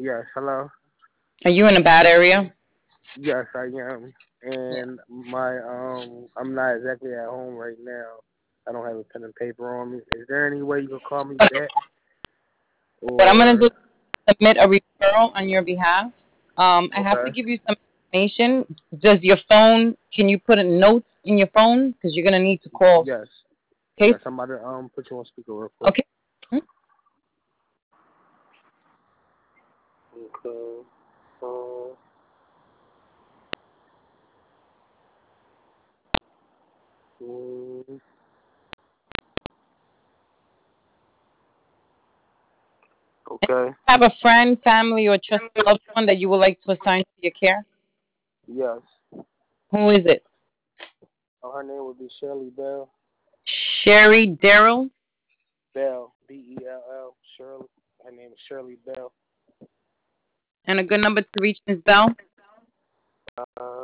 Yes, hello. Are you in a bad area? Yes, I am. Yeah. And I'm not exactly at home right now. I don't have a pen and paper on me. Is there any way you can call me back? What I'm gonna do Or is submit a referral on your behalf. I have to okay, give you some information. Does your phone? Can you put a note in your phone? Because you're gonna need to call. yes, Okay. yes. I'm about to put you on speaker real quick. Okay. Hmm? Okay. So, mm, okay. Have a friend, family, or trusted loved one that you would like to assign to your care. Yes. Who is it? Her name would be Shirley Bell. Sherry Darrell. Bell. Bell. Shirley. Her name is Shirley Bell. And a good number to reach Ms. Bell.